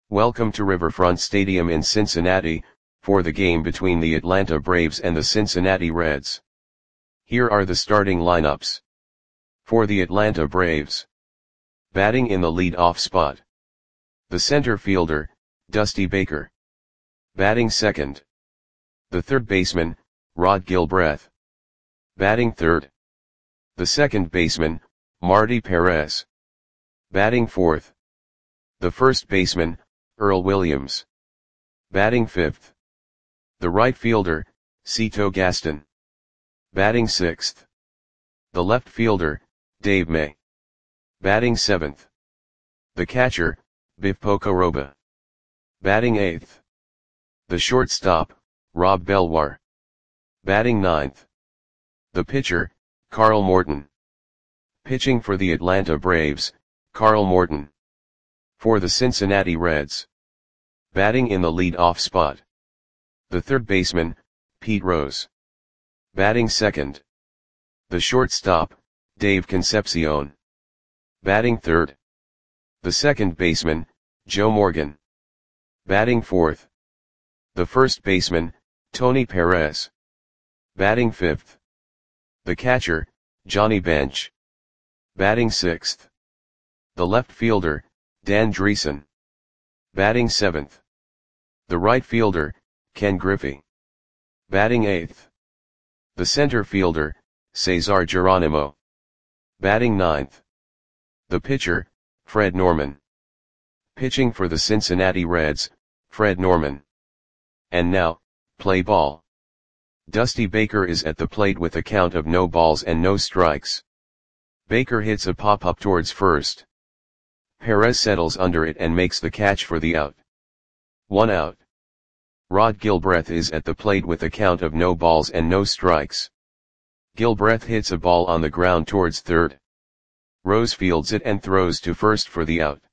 Welcome to Riverfront Stadium in Cincinnati, for the game between the Atlanta Braves and the Cincinnati Reds. Here are the starting lineups. For the Atlanta Braves. Batting in the lead-off spot. The center fielder, Dusty Baker. Batting second. The third baseman, Rod Gilbreth. Batting third. The second baseman, Marty Perez. Batting fourth. The first baseman, Earl Williams. Batting fifth. The right fielder, Cito Gaston. Batting sixth. The left fielder, Dave May. Batting seventh. The catcher, Biff Pocoroba. Batting eighth. The shortstop, Rob Belwar. Batting ninth. The pitcher, Carl Morton. Pitching for the Atlanta Braves, Carl Morton. For the Cincinnati Reds. Batting in the lead-off spot. The third baseman, Pete Rose. Batting second. The shortstop, Dave Concepcion. Batting third. The second baseman, Joe Morgan. Batting fourth. The first baseman, Tony Perez. Batting fifth. The catcher, Johnny Bench. Batting sixth. The left fielder, Dan Driessen. Batting seventh. The right fielder, Ken Griffey. Batting eighth. The center fielder, Cesar Geronimo. Batting ninth. The pitcher, Fred Norman. Pitching for the Cincinnati Reds, Fred Norman. And now, play ball. Dusty Baker is at the plate with a count of no balls and no strikes. Baker hits a pop-up towards first. Perez settles under it and makes the catch for the out. 1 out. Rod Gilbreth is at the plate with a count of no balls and no strikes. Gilbreth hits a ball on the ground towards third. Rose fields it and throws to first for the out.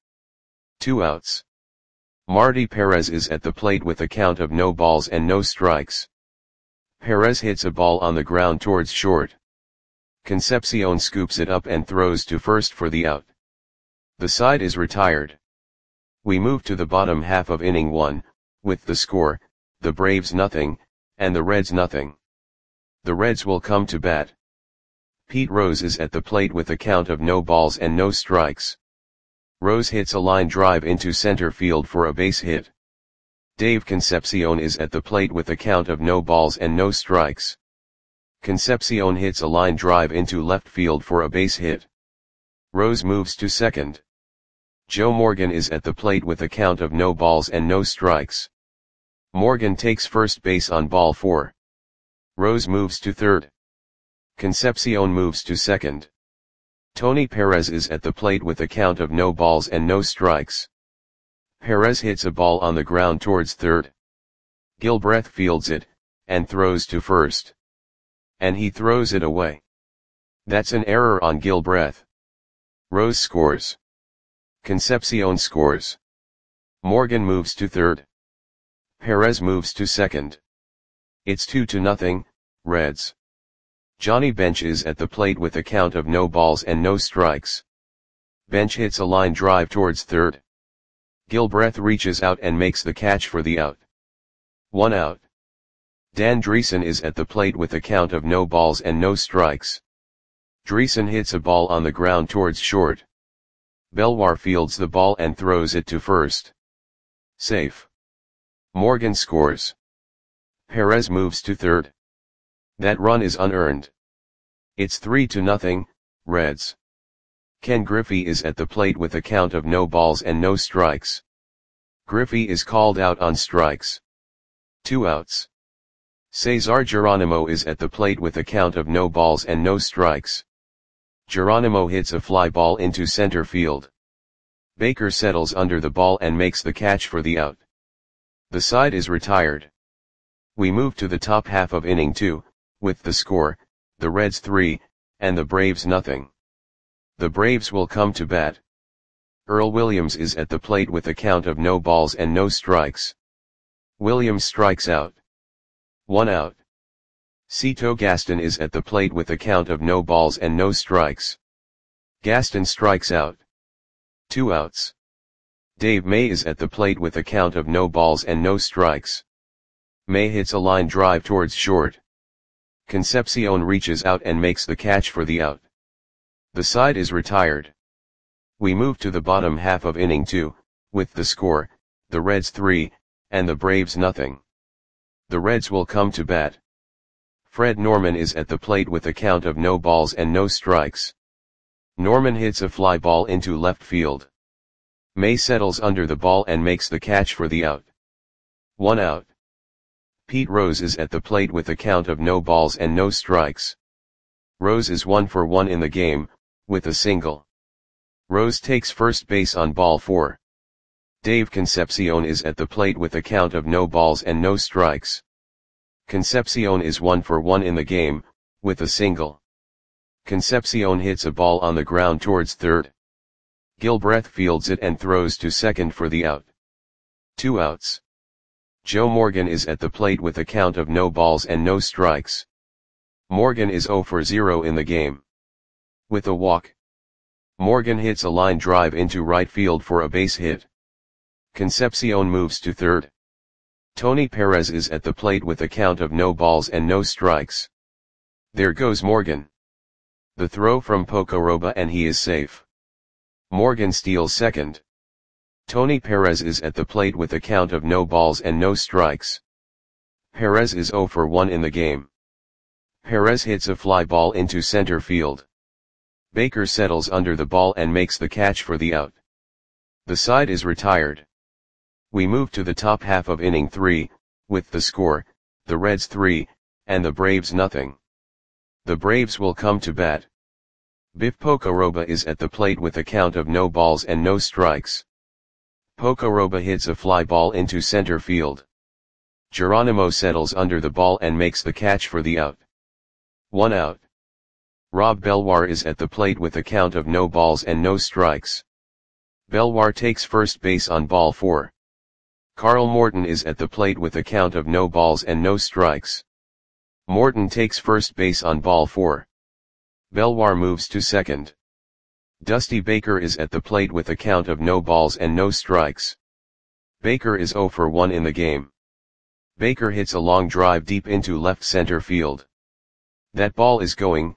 2 outs. Marty Perez is at the plate with a count of no balls and no strikes. Perez hits a ball on the ground towards short. Concepcion scoops it up and throws to first for the out. The side is retired. We move to the bottom half of inning 1, with the score, the Braves nothing, and the Reds nothing. The Reds will come to bat. Pete Rose is at the plate with a count of no balls and no strikes. Rose hits a line drive into center field for a base hit. Dave Concepcion is at the plate with a count of no balls and no strikes. Concepcion hits a line drive into left field for a base hit. Rose moves to second. Joe Morgan is at the plate with a count of no balls and no strikes. Morgan takes first base on ball 4. Rose moves to third. Concepcion moves to second. Tony Perez is at the plate with a count of no balls and no strikes. Perez hits a ball on the ground towards third. Gilbreth fields it, and throws to first. And he throws it away. That's an error on Gilbreth. Rose scores. Concepcion scores. Morgan moves to third. Perez moves to second. It's 2-0, Reds. Johnny Bench is at the plate with a count of no balls and no strikes. Bench hits a line drive towards third. Gilbreth reaches out and makes the catch for the out. 1 out. Dan Driessen is at the plate with a count of no balls and no strikes. Driessen hits a ball on the ground towards short. Belwar fields the ball and throws it to first. Safe. Morgan scores. Perez moves to third. That run is unearned. It's 3-0, Reds. Ken Griffey is at the plate with a count of no balls and no strikes. Griffey is called out on strikes. 2 outs. Cesar Geronimo is at the plate with a count of no balls and no strikes. Geronimo hits a fly ball into center field. Baker settles under the ball and makes the catch for the out. The side is retired. We move to the top half of inning 2, with the score, the Reds 3, and the Braves nothing. The Braves will come to bat. Earl Williams is at the plate with a count of no balls and no strikes. Williams strikes out. 1 out. Cito Gaston is at the plate with a count of no balls and no strikes. Gaston strikes out. 2 outs. Dave May is at the plate with a count of no balls and no strikes. May hits a line drive towards short. Concepcion reaches out and makes the catch for the out. The side is retired. We move to the bottom half of inning 2, with the score, the Reds 3, and the Braves nothing. The Reds will come to bat. Fred Norman is at the plate with a count of no balls and no strikes. Norman hits a fly ball into left field. May settles under the ball and makes the catch for the out. 1 out. Pete Rose is at the plate with a count of no balls and no strikes. Rose is 1 for 1 in the game, with a single. Rose takes first base on ball 4. Dave Concepcion is at the plate with a count of no balls and no strikes. Concepcion is 1 for 1 in the game, with a single. Concepcion hits a ball on the ground towards third. Gilbreth fields it and throws to second for the out. 2 outs. Joe Morgan is at the plate with a count of no balls and no strikes. Morgan is 0 for 0 in the game. With a walk. Morgan hits a line drive into right field for a base hit. Concepcion moves to third. Tony Perez is at the plate with a count of no balls and no strikes. There goes Morgan. The throw from Pocoroba and he is safe. Morgan steals second. Tony Perez is at the plate with a count of no balls and no strikes. Perez is 0 for 1 in the game. Perez hits a fly ball into center field. Baker settles under the ball and makes the catch for the out. The side is retired. We move to the top half of inning 3, with the score, the Reds 3, and the Braves nothing. The Braves will come to bat. Biff Pocoroba is at the plate with a count of no balls and no strikes. Pocoroba hits a fly ball into center field. Geronimo settles under the ball and makes the catch for the out. 1 out. Rob Belwar is at the plate with a count of no balls and no strikes. Belwar takes first base on ball 4. Carl Morton is at the plate with a count of no balls and no strikes. Morton takes first base on ball 4. Belwar moves to second. Dusty Baker is at the plate with a count of no balls and no strikes. Baker is 0 for 1 in the game. Baker hits a long drive deep into left center field. That ball is gone.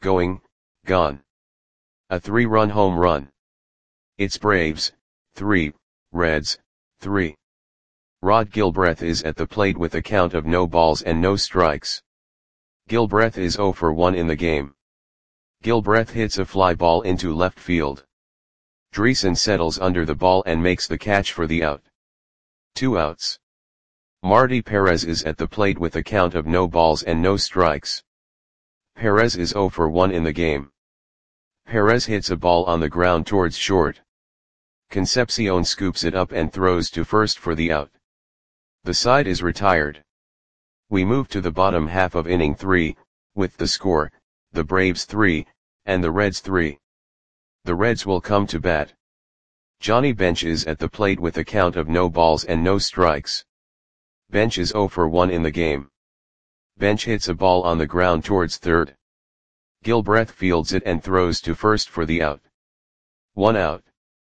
A 3-run home run. It's Braves, 3, Reds, 3. Rod Gilbreth is at the plate with a count of no balls and no strikes. Gilbreth is 0 for 1 in the game. Gilbreth hits a fly ball into left field. Dreesen settles under the ball and makes the catch for the out. 2 outs. Marty Perez is at the plate with a count of no balls and no strikes. Perez is 0 for 1 in the game. Perez hits a ball on the ground towards short. Concepcion scoops it up and throws to first for the out. The side is retired. We move to the bottom half of inning 3, with the score, the Braves 3, and the Reds 3. The Reds will come to bat. Johnny Bench is at the plate with a count of no balls and no strikes. Bench is 0 for 1 in the game. Bench hits a ball on the ground towards third. Gilbreth fields it and throws to first for the out. 1 out.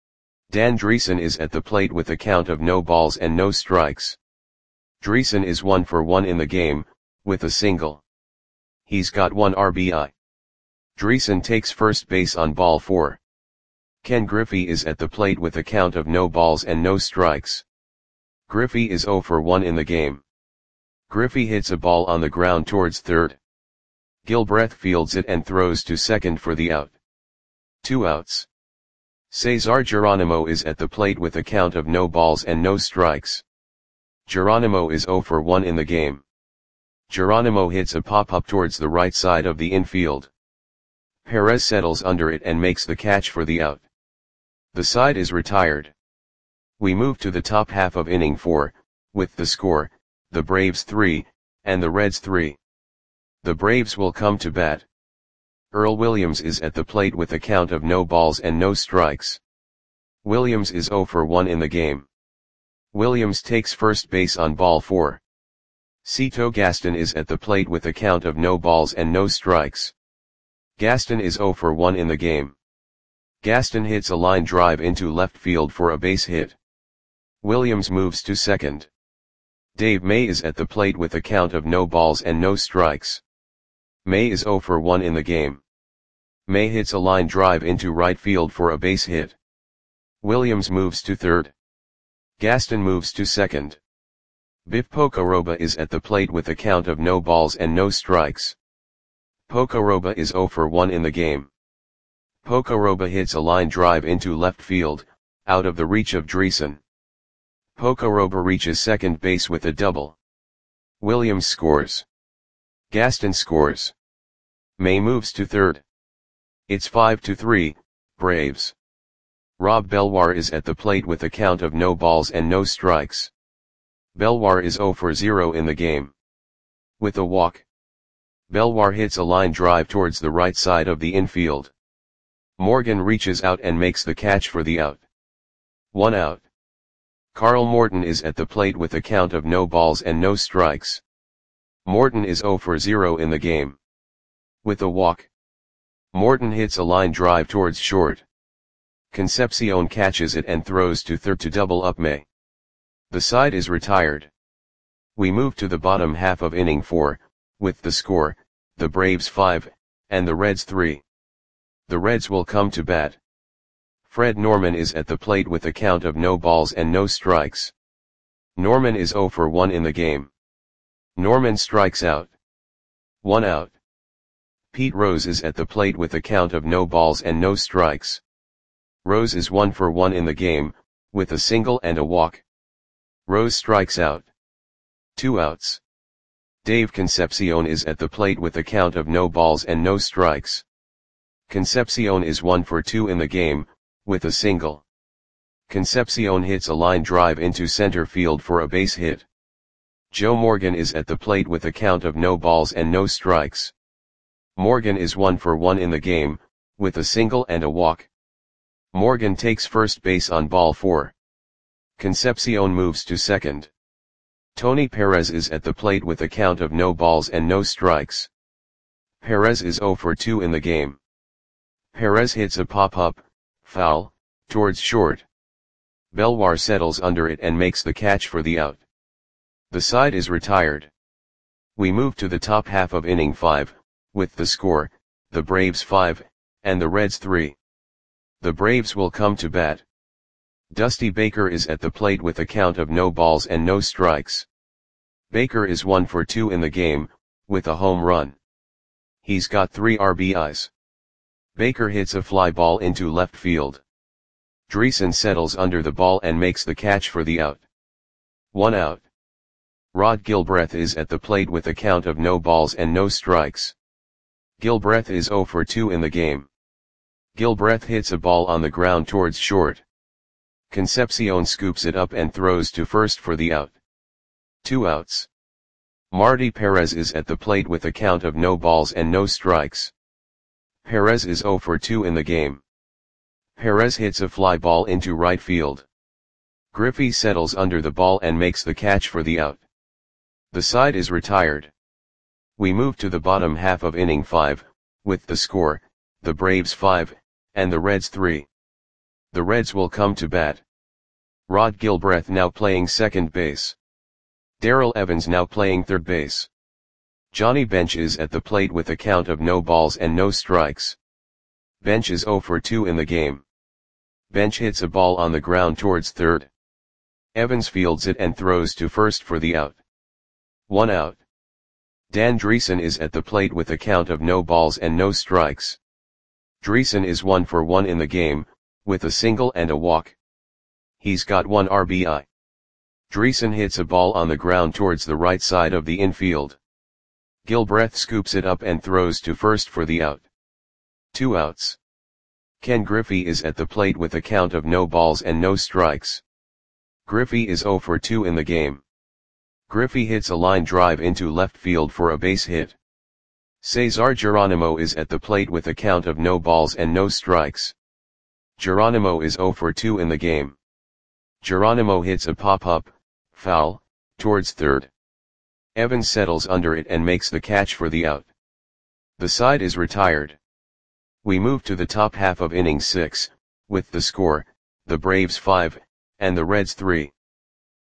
Dan Dreesen is at the plate with a count of no balls and no strikes. Dreesen is 1 for 1 in the game, with a single. He's got 1 RBI. Dreesen takes first base on ball 4. Ken Griffey is at the plate with a count of no balls and no strikes. Griffey is 0 for 1 in the game. Griffey hits a ball on the ground towards third. Gilbreth fields it and throws to second for the out. 2 outs. Cesar Geronimo is at the plate with a count of no balls and no strikes. Geronimo is 0 for 1 in the game. Geronimo hits a pop-up towards the right side of the infield. Perez settles under it and makes the catch for the out. The side is retired. We move to the top half of inning 4, with the score, the Braves 3, and the Reds 3. The Braves will come to bat. Earl Williams is at the plate with a count of no balls and no strikes. Williams is 0 for 1 in the game. Williams takes first base on ball 4. Cito Gaston is at the plate with a count of no balls and no strikes. Gaston is 0 for 1 in the game. Gaston hits a line drive into left field for a base hit. Williams moves to second. Dave May is at the plate with a count of no balls and no strikes. May is 0 for 1 in the game. May hits a line drive into right field for a base hit. Williams moves to third. Gaston moves to second. Biff Pocoroba is at the plate with a count of no balls and no strikes. Pocoroba is 0 for 1 in the game. Pocoroba hits a line drive into left field, out of the reach of Dreesen. Pocoroba reaches second base with a double. Williams scores. Gaston scores. May moves to third. It's 5-3, Braves. Rob Belwar is at the plate with a count of no balls and no strikes. Belwar is 0 for 0 in the game. With a walk. Belwar hits a line drive towards the right side of the infield. Morgan reaches out and makes the catch for the out. 1 out. Carl Morton is at the plate with a count of no balls and no strikes. Morton is 0 for 0 in the game. With a walk. Morton hits a line drive towards short. Concepcion catches it and throws to third to double up May. The side is retired. We move to the bottom half of inning 4, with the score, the Braves 5, and the Reds 3. The Reds will come to bat. Fred Norman is at the plate with a count of no balls and no strikes. Norman is 0 for 1 in the game. Norman strikes out. 1 out. Pete Rose is at the plate with a count of no balls and no strikes. Rose is 1 for 1 in the game, with a single and a walk. Rose strikes out. 2 outs. Dave Concepcion is at the plate with a count of no balls and no strikes. Concepcion is 1 for 2 in the game, with a single. Concepcion hits a line drive into center field for a base hit. Joe Morgan is at the plate with a count of no balls and no strikes. Morgan is 1 for 1 in the game, with a single and a walk. Morgan takes first base on ball 4. Concepcion moves to second. Tony Perez is at the plate with a count of no balls and no strikes. Perez is 0 for 2 in the game. Perez hits a pop-up, foul, towards short. Belwar settles under it and makes the catch for the out. The side is retired. We move to the top half of inning 5, with the score, the Braves 5, and the Reds 3. The Braves will come to bat. Dusty Baker is at the plate with a count of no balls and no strikes. Baker is 1 for 2 in the game, with a home run. He's got 3 RBIs. Baker hits a fly ball into left field. Dreesen settles under the ball and makes the catch for the out. 1 out. Rod Gilbreth is at the plate with a count of no balls and no strikes. Gilbreth is 0 for 2 in the game. Gilbreth hits a ball on the ground towards short. Concepcion scoops it up and throws to first for the out. 2 outs. Marty Perez is at the plate with a count of no balls and no strikes. Perez is 0 for 2 in the game. Perez hits a fly ball into right field. Griffey settles under the ball and makes the catch for the out. The side is retired. We move to the bottom half of inning 5, with the score, the Braves 5, and the Reds 3. The Reds will come to bat. Rod Gilbreth now playing second base. Darrell Evans now playing third base. Johnny Bench is at the plate with a count of no balls and no strikes. Bench is 0 for 2 in the game. Bench hits a ball on the ground towards third. Evans fields it and throws to first for the out. 1 out. Dan Dreesen is at the plate with a count of no balls and no strikes. Dreesen is 1 for 1 in the game, with a single and a walk. He's got 1 RBI. Dreesen hits a ball on the ground towards the right side of the infield. Gilbreth scoops it up and throws to first for the out. 2 outs. Ken Griffey is at the plate with a count of no balls and no strikes. Griffey is 0 for 2 in the game. Griffey hits a line drive into left field for a base hit. Cesar Geronimo is at the plate with a count of no balls and no strikes. Geronimo is 0 for 2 in the game. Geronimo hits a pop-up, foul, towards third. Evans settles under it and makes the catch for the out. The side is retired. We move to the top half of inning 6, with the score, the Braves 5, and the Reds 3.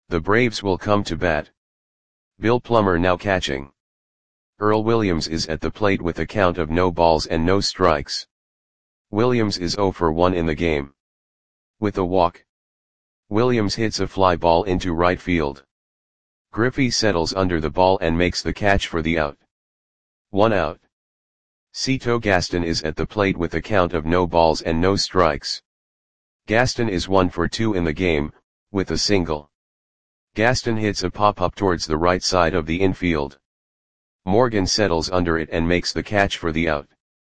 The Braves will come to bat. Bill Plummer now catching. Earl Williams is at the plate with a count of no balls and no strikes. Williams is 0 for 1 in the game. With a walk, Williams hits a fly ball into right field. Griffey settles under the ball and makes the catch for the out. 1 out. Cito Gaston is at the plate with a count of no balls and no strikes. Gaston is 1 for 2 in the game, with a single. Gaston hits a pop-up towards the right side of the infield. Morgan settles under it and makes the catch for the out.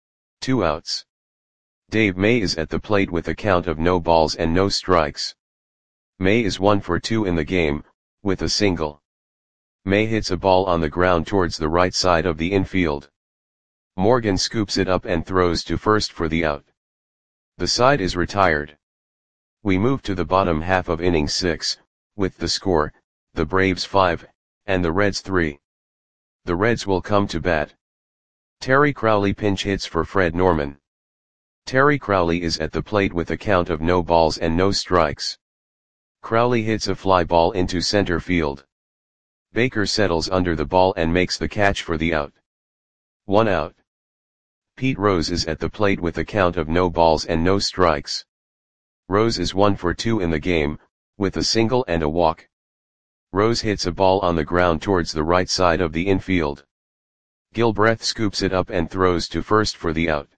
2 outs. Dave May is at the plate with a count of no balls and no strikes. May is 1 for 2 in the game, with a single. May hits a ball on the ground towards the right side of the infield. Morgan scoops it up and throws to first for the out. The side is retired. We move to the bottom half of inning 6, with the score, the Braves 5, and the Reds 3. The Reds will come to bat. Terry Crowley pinch hits for Fred Norman. Terry Crowley is at the plate with a count of no balls and no strikes. Crowley hits a fly ball into center field. Baker settles under the ball and makes the catch for the out. 1 out. Pete Rose is at the plate with a count of no balls and no strikes. Rose is 1 for 2 in the game, with a single and a walk. Rose hits a ball on the ground towards the right side of the infield. Gilbreth scoops it up and throws to first for the out.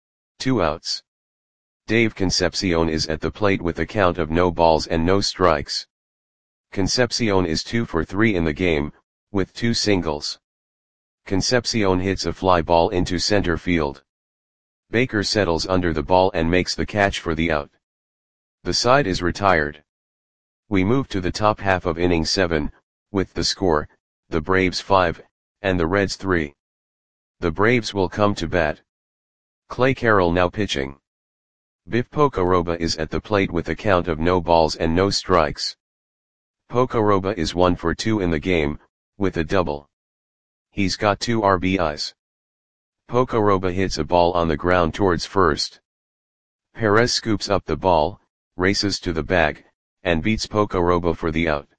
2 outs. Dave Concepcion is at the plate with a count of no balls and no strikes. Concepcion is 2 for 3 in the game, with 2 singles. Concepcion hits a fly ball into center field. Baker settles under the ball and makes the catch for the out. The side is retired. We move to the top half of inning 7, with the score, the Braves 5, and the Reds 3. The Braves will come to bat. Clay Carroll now pitching. Biff Pocoroba is at the plate with a count of no balls and no strikes. Pocoroba is 1 for 2 in the game, with a double. He's got 2 RBIs. Pocoroba hits a ball on the ground towards first. Perez scoops up the ball, races to the bag, and beats Pocoroba for the out.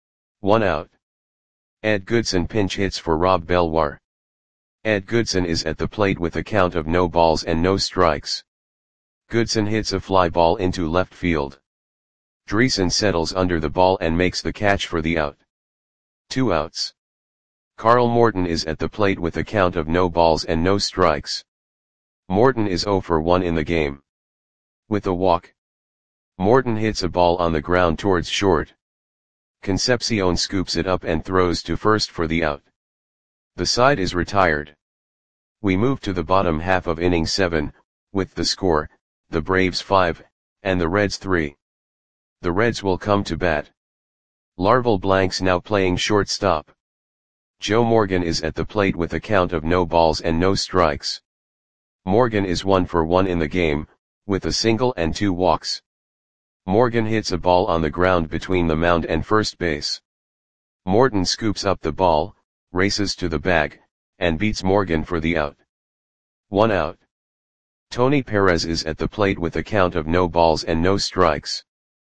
1 out. Ed Goodson pinch hits for Rob Belwar. Ed Goodson is at the plate with a count of no balls and no strikes. Goodson hits a fly ball into left field. Dreesen settles under the ball and makes the catch for the out. 2 outs. Carl Morton is at the plate with a count of no balls and no strikes. Morton is 0 for 1 in the game. With a walk, Morton hits a ball on the ground towards short. Concepcion scoops it up and throws to first for the out. The side is retired. We move to the bottom half of inning 7, with the score, the Braves 5, and the Reds 3. The Reds will come to bat. Larval Blanks now playing shortstop. Joe Morgan is at the plate with a count of no balls and no strikes. Morgan is 1 for 1 in the game, with a single and 2 walks. Morgan hits a ball on the ground between the mound and first base. Morton scoops up the ball, races to the bag, and beats Morgan for the out. 1 out. Tony Perez is at the plate with a count of no balls and no strikes.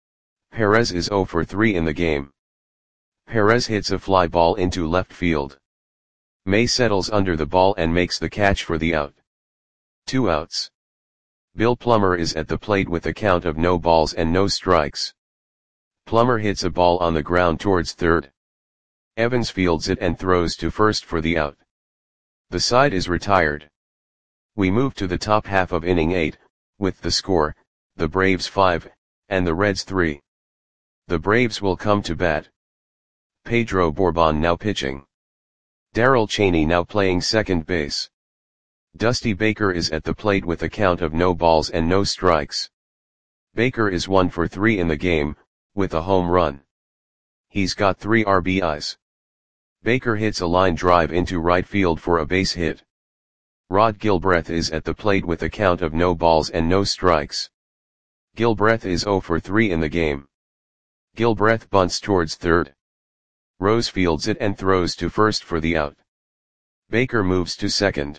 Perez is 0 for 3 in the game. Perez hits a fly ball into left field. May settles under the ball and makes the catch for the out. 2 outs. Bill Plummer is at the plate with a count of no balls and no strikes. Plummer hits a ball on the ground towards third. Evans fields it and throws to first for the out. The side is retired. We move to the top half of inning 8, with the score, the Braves 5, and the Reds 3. The Braves will come to bat. Pedro Bourbon now pitching. Darrell Chaney now playing second base. Dusty Baker is at the plate with a count of no balls and no strikes. Baker is 1 for 3 in the game, with a home run. He's got 3 RBIs. Baker hits a line drive into right field for a base hit. Rod Gilbreth is at the plate with a count of no balls and no strikes. Gilbreth is 0 for 3 in the game. Gilbreth bunts towards third. Rose fields it and throws to first for the out. Baker moves to second.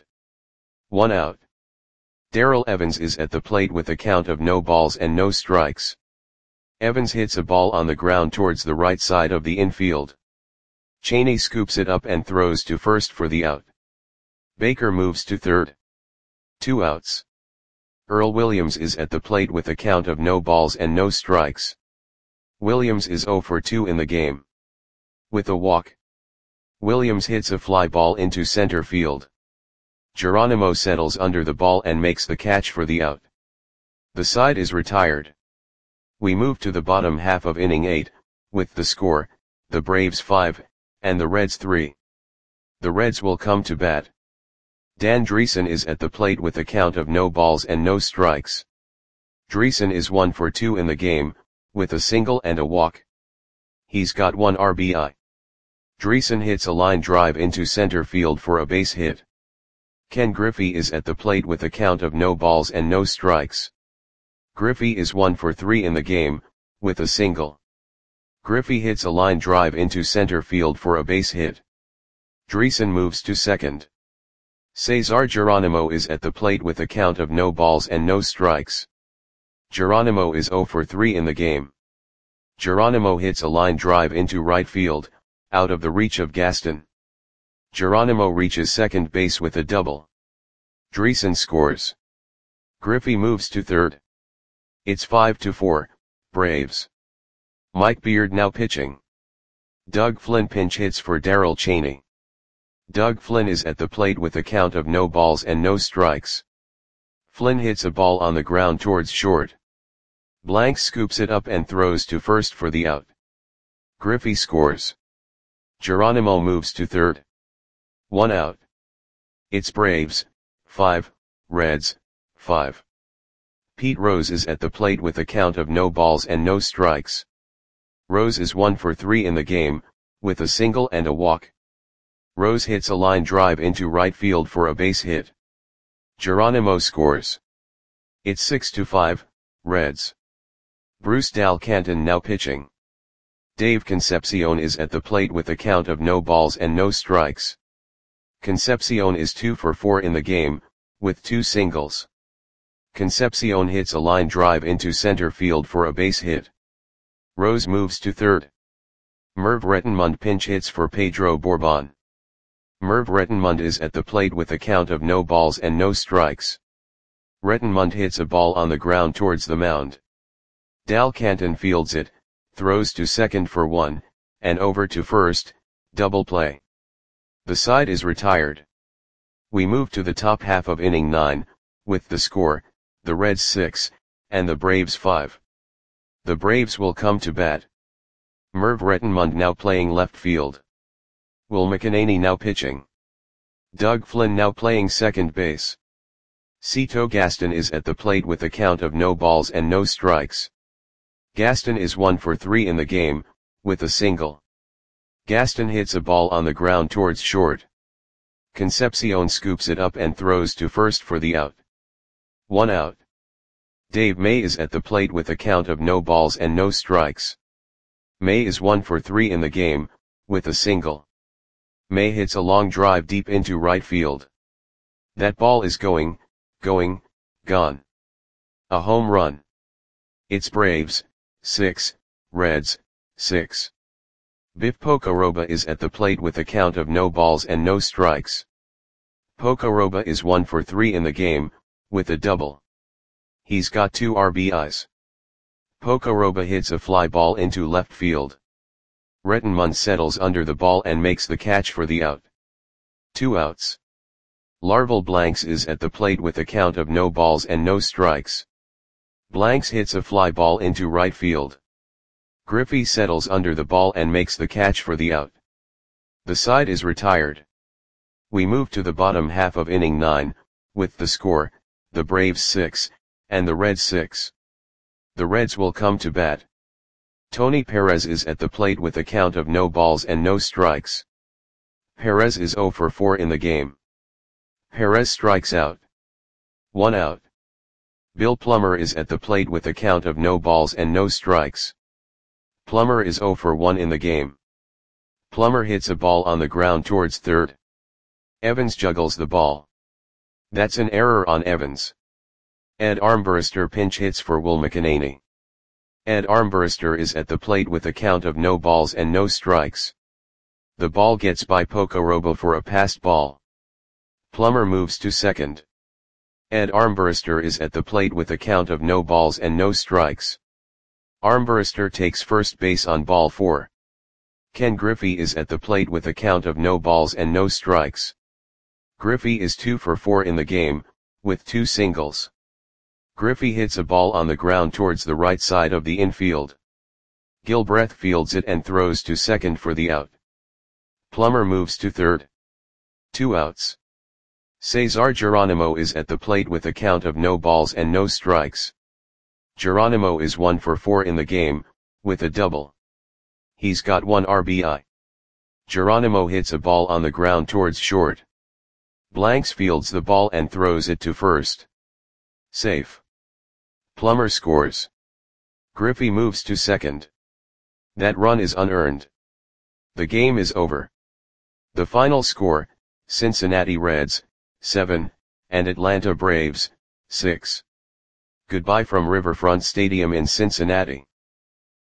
1 out. Darrell Evans is at the plate with a count of no balls and no strikes. Evans hits a ball on the ground towards the right side of the infield. Cheney scoops it up and throws to first for the out. Baker moves to third. 2 outs. Earl Williams is at the plate with a count of no balls and no strikes. Williams is 0 for 2 in the game. With a walk, Williams hits a fly ball into center field. Geronimo settles under the ball and makes the catch for the out. The side is retired. We move to the bottom half of inning 8, with the score, the Braves 5, and the Reds 3. The Reds will come to bat. Dan Dreesen is at the plate with a count of no balls and no strikes. Dreesen is 1 for 2 in the game, with a single and a walk. He's got 1 RBI. Dreesen hits a line drive into center field for a base hit. Ken Griffey is at the plate with a count of no balls and no strikes. Griffey is 1 for 3 in the game, with a single. Griffey hits a line drive into center field for a base hit. Dreesen moves to second. Cesar Geronimo is at the plate with a count of no balls and no strikes. Geronimo is 0 for 3 in the game. Geronimo hits a line drive into right field, out of the reach of Gaston. Geronimo reaches second base with a double. Dreesen scores. Griffey moves to third. It's 5-4, Braves. Mike Beard now pitching. Doug Flynn pinch hits for Darrell Cheney. Doug Flynn is at the plate with a count of no balls and no strikes. Flynn hits a ball on the ground towards short. Blank scoops it up and throws to first for the out. Griffey scores. Geronimo moves to third. 1 out. It's Braves, 5, Reds, 5. Pete Rose is at the plate with a count of no balls and no strikes. Rose is 1 for 3 in the game, with a single and a walk. Rose hits a line drive into right field for a base hit. Geronimo scores. It's 6-5, Reds. Bruce Dal Canton now pitching. Dave Concepcion is at the plate with a count of no balls and no strikes. Concepcion is 2 for 4 in the game, with 2 singles. Concepcion hits a line drive into center field for a base hit. Rose moves to third. Merv Rettenmund pinch hits for Pedro Bourbon. Merv Rettenmund is at the plate with a count of no balls and no strikes. Rettenmund hits a ball on the ground towards the mound. Dal Canton fields it, throws to second for 1, and over to first, double play. The side is retired. We move to the top half of inning 9, with the score, the Reds 6, and the Braves 5. The Braves will come to bat. Merv Rettenmund now playing left field. Will McEnany now pitching. Doug Flynn now playing second base. Cito Gaston is at the plate with a count of no balls and no strikes. Gaston is 1 for 3 in the game, with a single. Gaston hits a ball on the ground towards short. Concepcion scoops it up and throws to first for the out. 1 out. Dave May is at the plate with a count of no balls and no strikes. May is 1 for 3 in the game, with a single. May hits a long drive deep into right field. That ball is gone. A home run. It's Braves, 6, Reds, 6. Biff Pocoroba is at the plate with a count of no balls and no strikes. Pocoroba is 1 for 3 in the game, with a double. He's got 2 RBIs. Pocoroba hits a fly ball into left field. Rettenmund settles under the ball and makes the catch for the out. 2 outs. Larval Blanks is at the plate with a count of no balls and no strikes. Blanks hits a fly ball into right field. Griffey settles under the ball and makes the catch for the out. The side is retired. We move to the bottom half of inning 9, with the score, the Braves 6, and the Reds 6. The Reds will come to bat. Tony Perez is at the plate with a count of no balls and no strikes. Perez is 0 for 4 in the game. Perez strikes out. 1 out. Bill Plummer is at the plate with a count of no balls and no strikes. Plummer is 0 for 1 in the game. Plummer hits a ball on the ground towards third. Evans juggles the ball. That's an error on Evans. Ed Armbruster pinch hits for Will McEnany. Ed Armbruster is at the plate with a count of no balls and no strikes. The ball gets by Pocorobo for a passed ball. Plummer moves to second. Ed Armbruster is at the plate with a count of no balls and no strikes. Armbruster takes first base on ball 4. Ken Griffey is at the plate with a count of no balls and no strikes. Griffey is 2 for 4 in the game, with 2 singles. Griffey hits a ball on the ground towards the right side of the infield. Gilbreth fields it and throws to second for the out. Plummer moves to third. 2 outs. Cesar Geronimo is at the plate with a count of no balls and no strikes. Geronimo is 1 for 4 in the game, with a double. He's got 1 RBI. Geronimo hits a ball on the ground towards short. Blanks fields the ball and throws it to first. Safe. Plummer scores. Griffey moves to second. That run is unearned. The game is over. The final score, Cincinnati Reds, 7, and Atlanta Braves, 6. Goodbye from Riverfront Stadium in Cincinnati.